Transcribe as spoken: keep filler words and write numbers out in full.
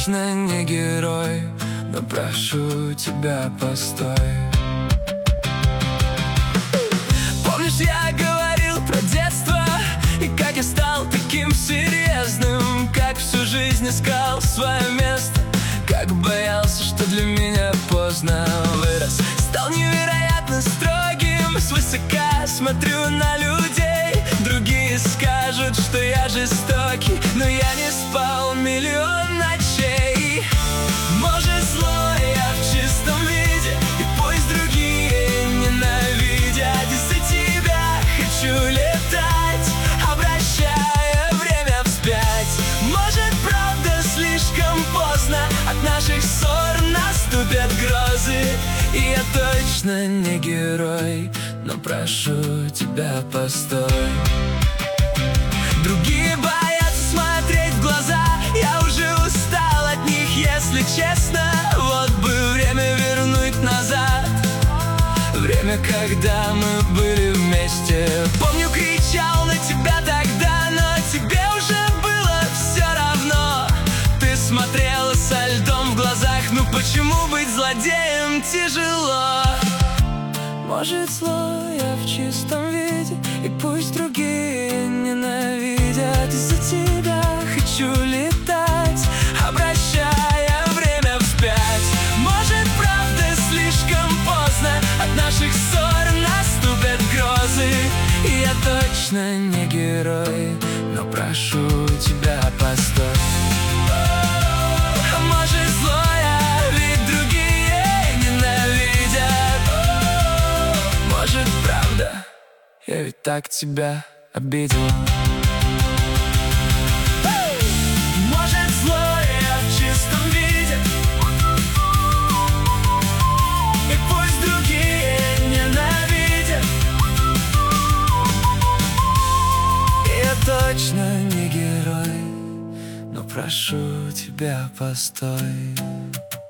точно не герой, но прошу тебя, постой. Помнишь, я говорил про детство, и как я стал таким серьезным, как всю жизнь искал свое место, как боялся, что для меня поздно. Вырос, стал невероятно строгим, свысока смотрю на людей. Другие скажут, что я жестокий, но я не спал миллион ночей. Может, зло я в чистом виде, и пусть другие ненавидят. Из-за тебя хочу летать, обращая время вспять. Может, правда, слишком поздно, от наших ссор наступят грозы. И я точно не герой, но прошу тебя, постой. Другие боятся смотреть в глаза, я уже устал от них, если честно. Вот бы время вернуть назад, время, когда мы были вместе. Помню, кричал на тебя тогда, но тебе уже было все равно. Ты смотрела со льдом в глазах, ну почему быть злодеем тяжело? Может, зло я в чистом виде, и пусть другие ненавидят. Из-за тебя хочу летать, обращая время вспять. Может, правда, слишком поздно, от наших ссор наступят грозы. И я точно не герой, но прошу тебя, постой. А может, зло я, ведь другие ненавидят. Может, правда, я ведь так тебя обидел. Может, зло я в чистом виде, и пусть другие ненавидят. Я точно не герой, но прошу тебя, постой.